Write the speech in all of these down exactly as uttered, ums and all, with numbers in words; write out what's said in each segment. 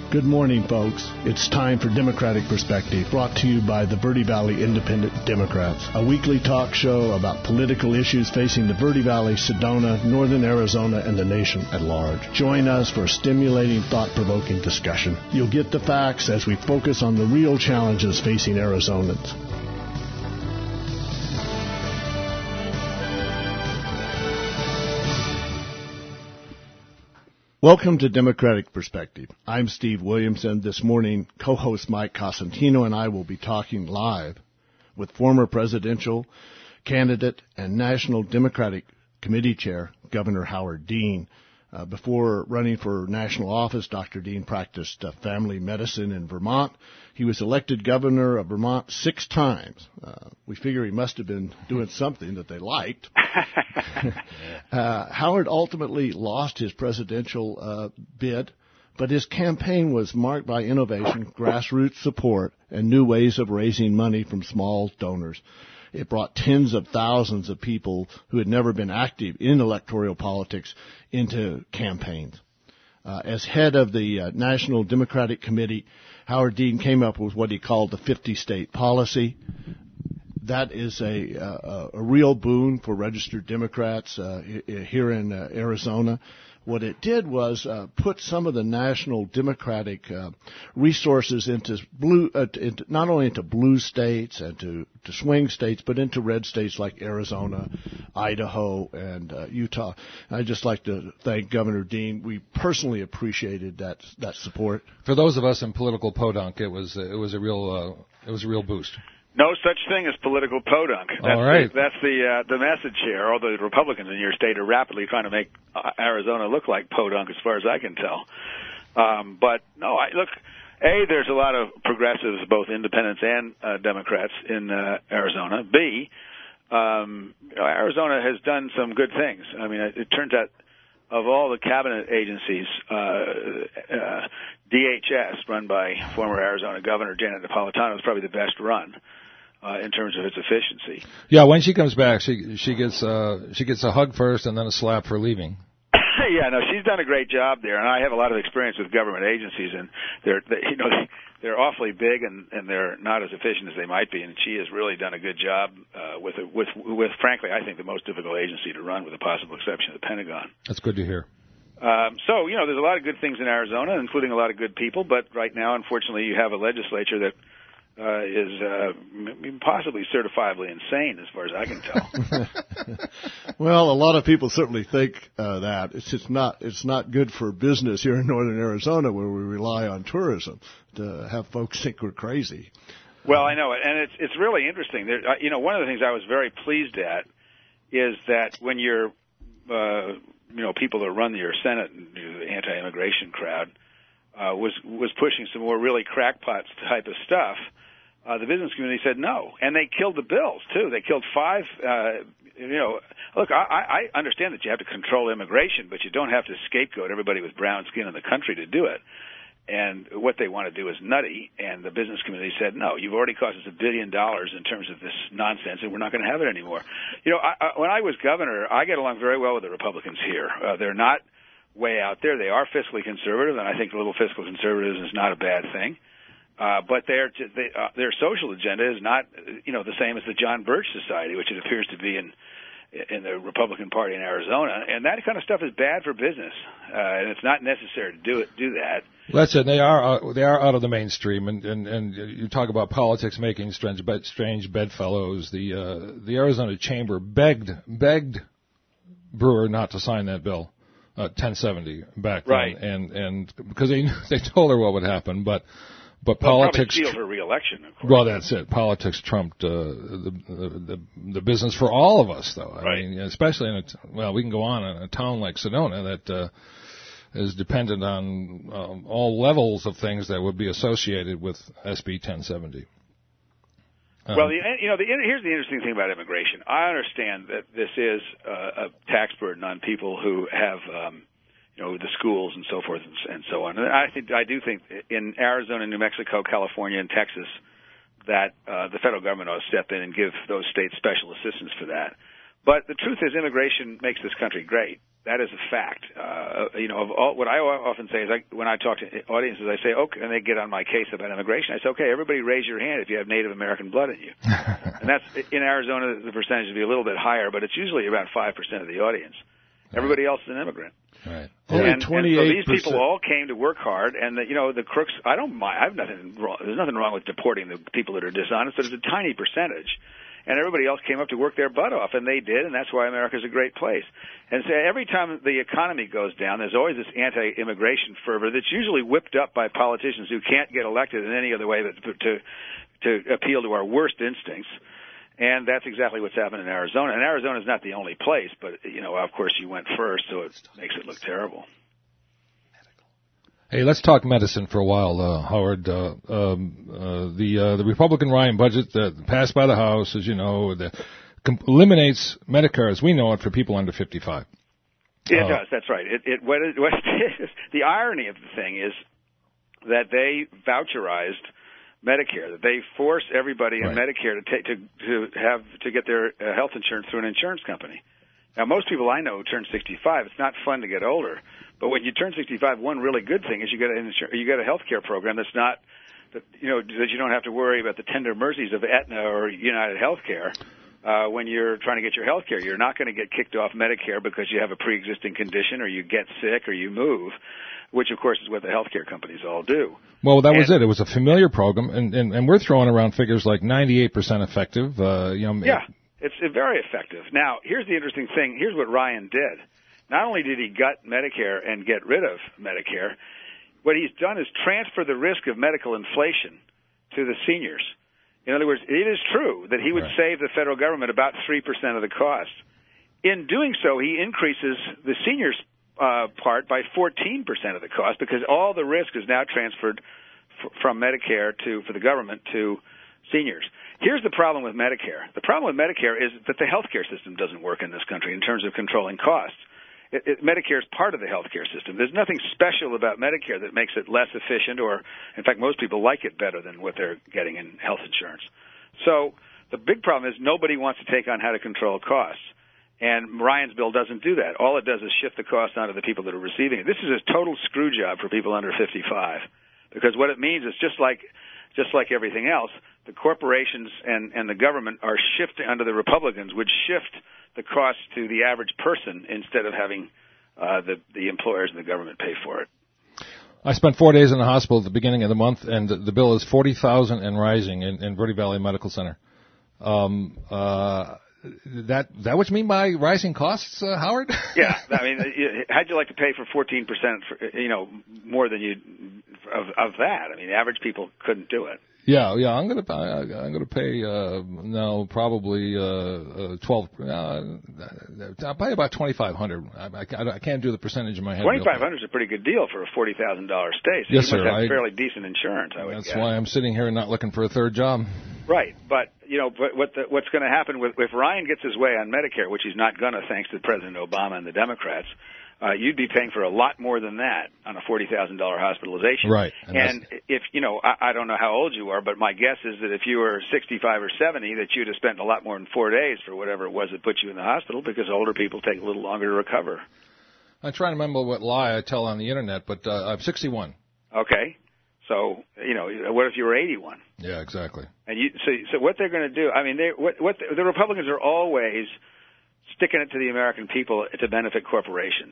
Good morning, folks. It's time for Democratic Perspective, brought to you by the Verde Valley Independent Democrats, a weekly talk show about political issues facing the Verde Valley, Sedona, northern Arizona, and the nation at large. Join us for a stimulating, thought-provoking discussion. You'll get the facts as we focus on the real challenges facing Arizonans. Welcome to Democratic Perspective. I'm Steve Williamson. This morning, co-host Mike Cosentino and I will be talking live with former presidential candidate and National Democratic Committee Chair, Governor Howard Dean. Uh, before running for national office, Doctor Dean practiced uh, family medicine in Vermont. He was elected governor of Vermont six times. Uh, we figure he must have been doing something that they liked. uh, Howard ultimately lost his presidential uh, bid, but his campaign was marked by innovation, grassroots support, and new ways of raising money from small donors. It brought tens of thousands of people who had never been active in electoral politics into campaigns. Uh, as head of the uh, National Democratic Committee, Howard Dean came up with what he called the fifty-state policy. That is a, a, a real boon for registered Democrats uh, here in uh, Arizona. What it did was uh, put some of the national Democratic uh, resources into blue, uh, into, not only into blue states and to, to swing states, but into red states like Arizona, Idaho, and uh, Utah. I'd just like to thank Governor Dean. We personally appreciated that that support. For those of us in political podunk, it was it was a real uh, it was a real boost. No such thing as political podunk. That's All right. The, that's the uh, the message here. All the Republicans in your state are rapidly trying to make uh, Arizona look like podunk, as far as I can tell. Um, but no, I look. A, there's a lot of progressives, both independents and uh, Democrats in uh, Arizona. B, um, Arizona has done some good things. I mean, it, it turns out of all the cabinet agencies, uh, uh, D H S, run by former Arizona Governor Janet Napolitano, is probably the best run. Uh, in terms of its efficiency. Yeah, when she comes back, she she gets uh, she gets a hug first and then a slap for leaving. Yeah, no, she's done a great job there, and I have a lot of experience with government agencies, and they're they, you know they're awfully big and and they're not as efficient as they might be, and she has really done a good job uh, with it, with with frankly I think the most difficult agency to run, with the possible exception of the Pentagon. That's good to hear. Um, so you know, there's a lot of good things in Arizona, including a lot of good people, but right now, unfortunately, you have a legislature that Uh, is uh, possibly certifiably insane, as far as I can tell. Well, a lot of people certainly think uh, that it's it's not it's not good for business here in northern Arizona, where we rely on tourism, to have folks think we're crazy. Well, I know it, and it's it's really interesting. There, uh, you know, one of the things I was very pleased at is that when you're, uh, you know, people that run your Senate, the anti-immigration crowd, uh, was was pushing some more really crackpot type of stuff. Uh, the business community said no, and they killed the bills, too. They killed five, uh, you know, look, I, I understand that you have to control immigration, but you don't have to scapegoat everybody with brown skin in the country to do it. And what they want to do is nutty, and the business community said, no, you've already cost us a billion dollars in terms of this nonsense, and we're not going to have it anymore. You know, I, I, when I was governor, I get along very well with the Republicans here. Uh, they're not way out there. They are fiscally conservative, and I think a little fiscal conservatism is not a bad thing. Uh, but their they, uh, their social agenda is not, you know, the same as the John Birch Society, which it appears to be in in the Republican Party in Arizona, and that kind of stuff is bad for business, uh, and it's not necessary to do it do that. That's it. They are uh, they are out of the mainstream, and, and, and you talk about politics making strange bed, strange bedfellows. The uh, the Arizona Chamber begged begged Brewer not to sign that bill, uh, ten seventy back then, right. and and because they they told her what would happen, but. But well, politics sealed her re-election, of course. Well, that's it. Politics trumped uh, the, the the business for all of us, though. I right. mean, especially in a t- well, we can go on in a town like Sedona that uh, is dependent on um, all levels of things that would be associated with S B ten seventy. Um, well, the, you know, the, here's the interesting thing about immigration. I understand that this is uh, a tax burden on people who have. Um, You know, the schools and so forth and, and so on. And I think I do think in Arizona, New Mexico, California, and Texas that uh, the federal government ought to step in and give those states special assistance for that. But the truth is, immigration makes this country great. That is a fact. Uh, you know, of all, what I often say is, I, when I talk to audiences, I say, okay, and they get on my case about immigration. I say, okay, everybody raise your hand if you have Native American blood in you. And that's, in Arizona, the percentage would be a little bit higher, but it's usually about five percent of the audience. Everybody else is an immigrant. Right. Only and, twenty-eight and so these percent. people all came to work hard, and the, you know the crooks. I don't mind. I have nothing wrong. There's nothing wrong with deporting the people that are dishonest. But it's a tiny percentage, and everybody else came up to work their butt off, and they did, and that's why America's a great place. And so every time the economy goes down, there's always this anti-immigration fervor that's usually whipped up by politicians who can't get elected in any other way but to to appeal to our worst instincts. And that's exactly what's happened in Arizona. And Arizona's not the only place, but, you know, of course you went first, so it makes it look terrible. Hey, let's talk medicine for a while, uh, Howard. Uh, um, uh, the uh, the Republican Ryan budget that passed by the House, as you know, the, com- eliminates Medicare as we know it for people under fifty-five. It uh, does. That's right. It, it, what it, what it is, the irony of the thing is that they voucherized Medicare, that they force everybody in right. Medicare to take to to have to get their uh, health insurance through an insurance company. Now, most people I know turn sixty-five. It's not fun to get older, but when you turn sixty-five, one really good thing is you get an insur- you get a health care program that's not that you know that you don't have to worry about the tender mercies of Aetna or United Healthcare. Uh, when you're trying to get your health care, you're not going to get kicked off Medicare because you have a pre-existing condition or you get sick or you move, which, of course, is what the health care companies all do. Well, that and, was it. It was a familiar program, and, and, and we're throwing around figures like ninety-eight percent effective. Uh, you know, yeah, it's very effective. Now, here's the interesting thing. Here's what Ryan did. Not only did he gut Medicare and get rid of Medicare, what he's done is transfer the risk of medical inflation to the seniors. In other words, it is true that he would right. save the federal government about three percent of the cost. In doing so, he increases the seniors' uh, part by fourteen percent of the cost because all the risk is now transferred f- from Medicare to for the government to seniors. Here's the problem with Medicare. The problem with Medicare is that the healthcare system doesn't work in this country in terms of controlling costs. It, it, Medicare is part of the healthcare system. There's nothing special about Medicare that makes it less efficient, or, in fact, most people like it better than what they're getting in health insurance. So the big problem is nobody wants to take on how to control costs. And Ryan's bill doesn't do that. All it does is shift the cost onto the people that are receiving it. This is a total screw job for people under fifty-five, because what it means is just like just like everything else, the corporations and, and the government are shifting, under the Republicans, would shift the cost to the average person instead of having uh, the, the employers and the government pay for it. I spent four days in the hospital at the beginning of the month, and the, the bill is forty thousand dollars and rising in, in Verde Valley Medical Center. Um, uh, that that what you mean by rising costs, uh, Howard? Yeah, I mean, how'd you like to pay for fourteen percent, for, you know, more than you of, of that? I mean, average people couldn't do it. Yeah, yeah, I'm gonna I, I'm gonna pay uh, no probably uh, uh, twelve. Uh, I'll pay about twenty five hundred. I, I, I can't do the percentage in my head. Twenty five hundred is a pretty good deal for a forty thousand dollar stay. So yes, you sir. must have I, fairly decent insurance. I would that's guess. why I'm sitting here and not looking for a third job. Right, but you know, but what the, what's going to happen with if Ryan gets his way on Medicare, which he's not going to, thanks to President Obama and the Democrats. Uh, you'd be paying for a lot more than that on a forty thousand dollars hospitalization. Right. And, and if, you know, I, I don't know how old you are, but my guess is that if you were sixty-five or seventy, that you'd have spent a lot more than four days for whatever it was that put you in the hospital, because older people take a little longer to recover. I'm trying to remember what lie I tell on the Internet, but uh, I'm sixty-one. Okay. So, you know, what if you were eighty-one? Yeah, exactly. And you, so, so what they're going to do, I mean, they, what, what the, the Republicans are always sticking it to the American people to benefit corporations.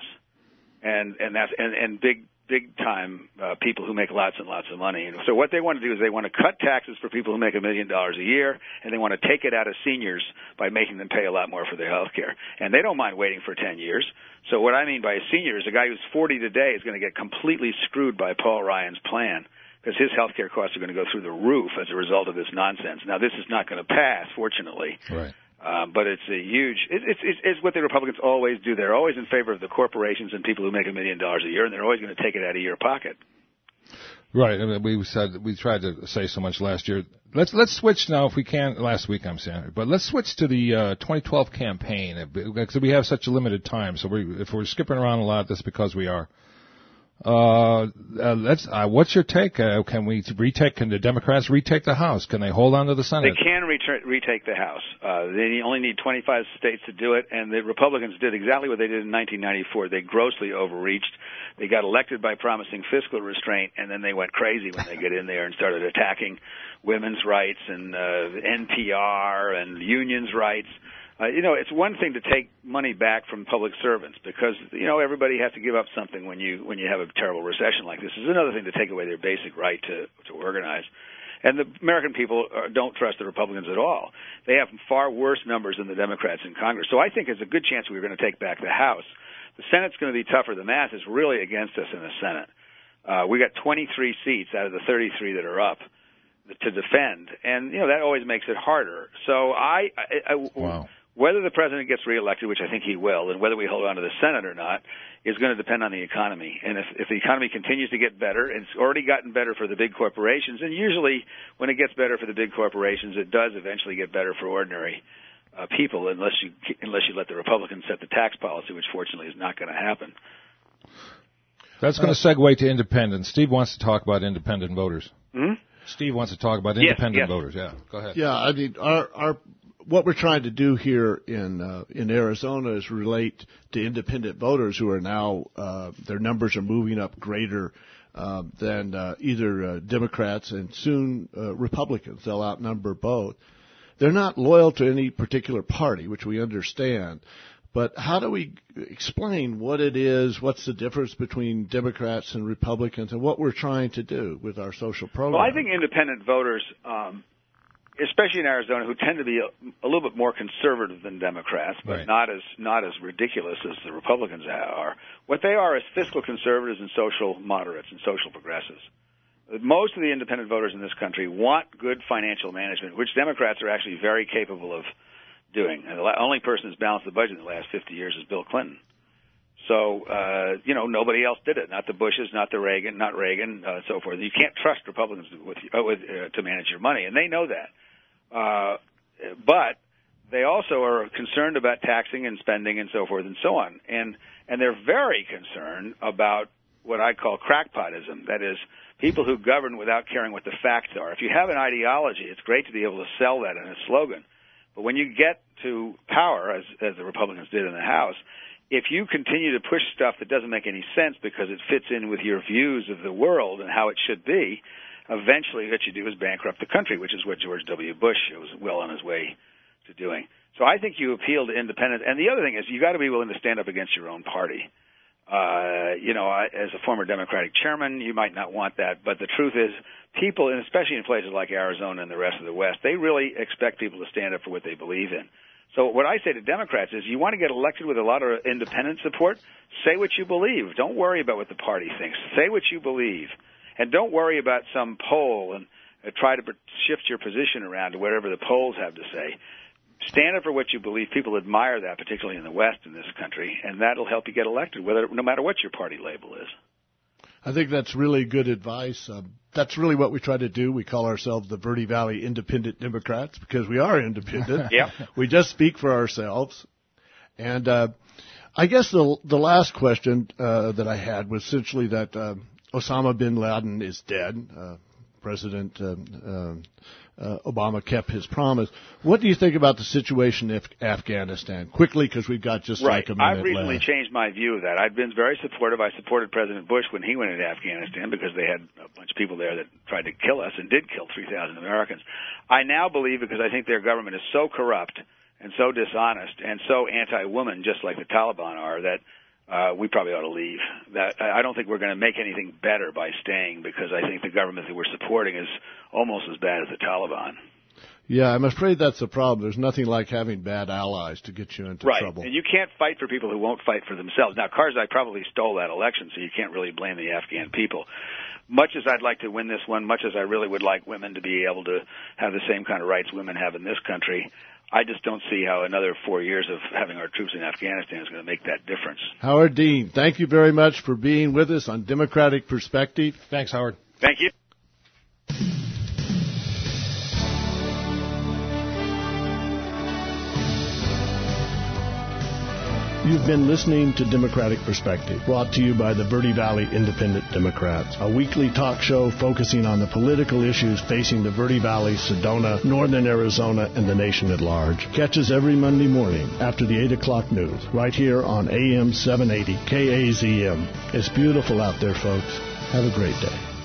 And and that's and, and big big time uh, people who make lots and lots of money. And so what they want to do is they want to cut taxes for people who make a million dollars a year, and they want to take it out of seniors by making them pay a lot more for their health care. And they don't mind waiting for ten years. So what I mean by a senior is a guy who's forty today is going to get completely screwed by Paul Ryan's plan, because his health care costs are going to go through the roof as a result of this nonsense. Now, this is not going to pass, fortunately. Right. Um, but it's a huge. It, it's, it's it's what the Republicans always do. They're always in favor of the corporations and people who make a million dollars a year, and they're always going to take it out of your pocket. Right. I mean, we said we tried to say so much last year. Let's let's switch now, if we can. Last week, I'm saying, but let's switch to the uh, twenty twelve campaign, because we have such a limited time. So we, if we're skipping around a lot, that's because we are. Uh, uh, let's. Uh, what's your take? Uh, can we retake? Can the Democrats retake the House? Can they hold on to the Senate? They can ret- retake the House. Uh, they only need twenty-five states to do it, and the Republicans did exactly what they did in nineteen ninety-four. They grossly overreached. They got elected by promising fiscal restraint, and then they went crazy when they get in there and started attacking women's rights and uh, N P R and unions' rights. Uh, you know, it's one thing to take money back from public servants because, you know, everybody has to give up something when you when you have a terrible recession like this. It's another thing to take away their basic right to, to organize. And the American people uh, don't trust the Republicans at all. They have far worse numbers than the Democrats in Congress. So I think there's a good chance we're going to take back the House. The Senate's going to be tougher. The math is really against us in the Senate. Uh, we got twenty-three seats out of the thirty-three that are up to defend. And, you know, that always makes it harder. So I... I, I wow. Whether the president gets reelected, which I think he will, and whether we hold on to the Senate or not, is going to depend on the economy. And if, if the economy continues to get better, and it's already gotten better for the big corporations, and usually when it gets better for the big corporations, it does eventually get better for ordinary uh, people, unless you unless you let the Republicans set the tax policy, which fortunately is not going to happen. That's going to segue to independents. Steve wants to talk about independent voters. Mm-hmm. Steve wants to talk about Yes, independent yes. voters. Yeah, go ahead. Yeah, I mean, our our what we're trying to do here in uh, in Arizona is relate to independent voters who are now uh, their numbers are moving up greater uh, than uh, either uh, Democrats and soon uh, Republicans. They'll outnumber both. They're not loyal to any particular party, which we understand. But how do we explain what it is, what's the difference between Democrats and Republicans, and what we're trying to do with our social program? Well, I think independent voters, um, especially in Arizona, who tend to be a, a little bit more conservative than Democrats, but right. not as not as ridiculous as the Republicans are. What they are is fiscal conservatives and social moderates and social progressives. Most of the independent voters in this country want good financial management, which Democrats are actually very capable of doing. And the only person who's balanced the budget in the last fifty years is Bill Clinton. So, uh, you know, nobody else did it. Not the Bushes, not the Reagan, not Reagan, uh, so forth. You can't trust Republicans with, uh, with, uh, to manage your money, and they know that. Uh, but they also are concerned about taxing and spending and so forth and so on. And, and they're very concerned about what I call crackpotism. That is, people who govern without caring what the facts are. If you have an ideology, it's great to be able to sell that in a slogan. But when you get to power, as, as the Republicans did in the House, if you continue to push stuff that doesn't make any sense because it fits in with your views of the world and how it should be, eventually what you do is bankrupt the country, which is what George W. Bush was well on his way to doing. So I think you appeal to independents. And the other thing is you got to be willing to stand up against your own party. Uh, you know, I, as a former Democratic chairman, you might not want that, but the truth is people, and especially in places like Arizona and the rest of the West, they really expect people to stand up for what they believe in. So what I say to Democrats is you want to get elected with a lot of independent support, say what you believe. Don't worry about what the party thinks. Say what you believe. And don't worry about some poll and uh, try to shift your position around to whatever the polls have to say. Stand up for what you believe. People admire that, particularly in the West in this country, and that'll help you get elected, whether no matter what your party label is. I think that's really good advice. Um, that's really what we try to do. We call ourselves the Verde Valley Independent Democrats because we are independent. Yep. We just speak for ourselves. And uh, I guess the the last question uh, that I had was essentially that uh, Osama bin Laden is dead. Uh, President uh, uh, uh, Obama kept his promise. What do you think about the situation in Afghanistan? Quickly, because we've got just right. like a minute I've recently left. changed my view of that. I've been very supportive. I supported President Bush when he went into Afghanistan because they had a bunch of people there that tried to kill us and did kill three thousand Americans. I now believe, because I think their government is so corrupt and so dishonest and so anti-woman, just like the Taliban are, that Uh, we probably ought to leave. That I don't think we're going to make anything better by staying because I think the government that we're supporting is almost as bad as the Taliban. Yeah, I'm afraid that's the problem. There's nothing like having bad allies to get you into right. trouble. And you can't fight for people who won't fight for themselves. Now, Karzai probably stole that election, so you can't really blame the Afghan people. Much as I'd like to win this one, much as I really would like women to be able to have the same kind of rights women have in this country, I just don't see how another four years of having our troops in Afghanistan is going to make that difference. Howard Dean, thank you very much for being with us on Democratic Perspective. Thanks, Howard. Thank you. You've been listening to Democratic Perspective, brought to you by the Verde Valley Independent Democrats, a weekly talk show focusing on the political issues facing the Verde Valley, Sedona, northern Arizona, and the nation at large. Catch us every Monday morning after the eight o'clock news, right here on A M seven eighty K A Z M. It's beautiful out there, folks. Have a great day.